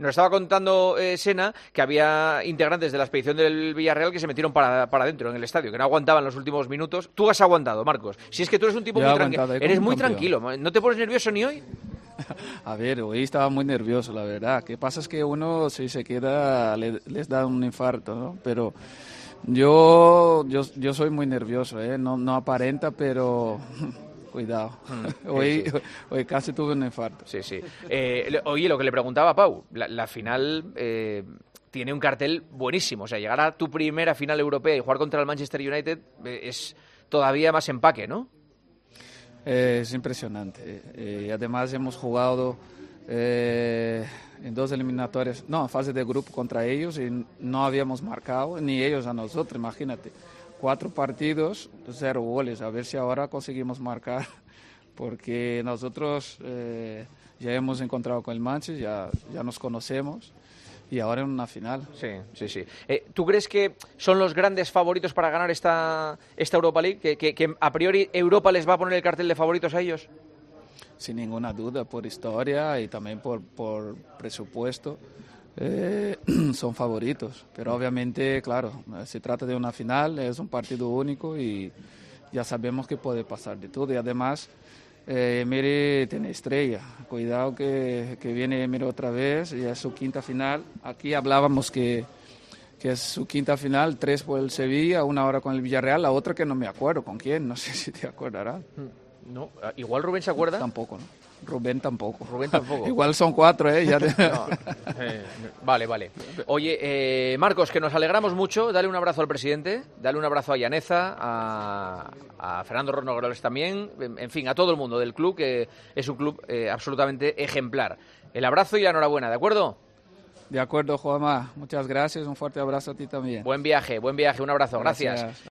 Nos estaba contando Sena que había integrantes de la expedición del Villarreal que se metieron para adentro en el estadio, que no aguantaban los últimos minutos. Tú has aguantado, Marcos. Si es que tú eres un tipo muy tranquilo. Eres muy tranquilo. ¿No te pones nervioso ni hoy? A ver, hoy estaba muy nervioso, la verdad. Lo que pasa es que uno, si se queda, les da un infarto, ¿no? Pero yo soy muy nervioso, ¿eh? No aparenta, pero cuidado. Hoy casi tuve un infarto. Sí. Oye, lo que le preguntaba a Pau, la final tiene un cartel buenísimo. O sea, llegar a tu primera final europea y jugar contra el Manchester United es todavía más empaque, ¿no? Es impresionante. Y además hemos jugado en 2 eliminatorias, en fase de grupo contra ellos y no habíamos marcado, ni ellos a nosotros, imagínate. 4 partidos, 0 goles. A ver si ahora conseguimos marcar, porque nosotros ya hemos encontrado con el Manchester, ya nos conocemos. Y ahora en una final. Sí. ¿Tú crees que son los grandes favoritos para ganar esta Europa League? ¿Que a priori Europa les va a poner el cartel de favoritos a ellos? Sin ninguna duda, por historia y también por presupuesto, son favoritos. Pero obviamente, claro, se trata de una final, es un partido único y ya sabemos que puede pasar de todo. Y además, Emery tiene estrella, cuidado que viene Emery otra vez, y es su 5ª final. Aquí hablábamos que es su 5ª final, 3 por el Sevilla, 1 ahora con el Villarreal, la otra que no me acuerdo con quién, no sé si te acordarás. No, igual Rubén se acuerda. Tampoco, ¿no? Rubén tampoco. Igual son 4, ¿eh? Vale. Oye, Marcos, que nos alegramos mucho. Dale un abrazo al presidente, dale un abrazo a Llaneza, a Fernando Ronogroles también, en fin, a todo el mundo del club, que es un club absolutamente ejemplar. El abrazo y la enhorabuena, ¿de acuerdo? De acuerdo, Juanma. Muchas gracias. Un fuerte abrazo a ti también. Buen viaje. Un abrazo. Gracias.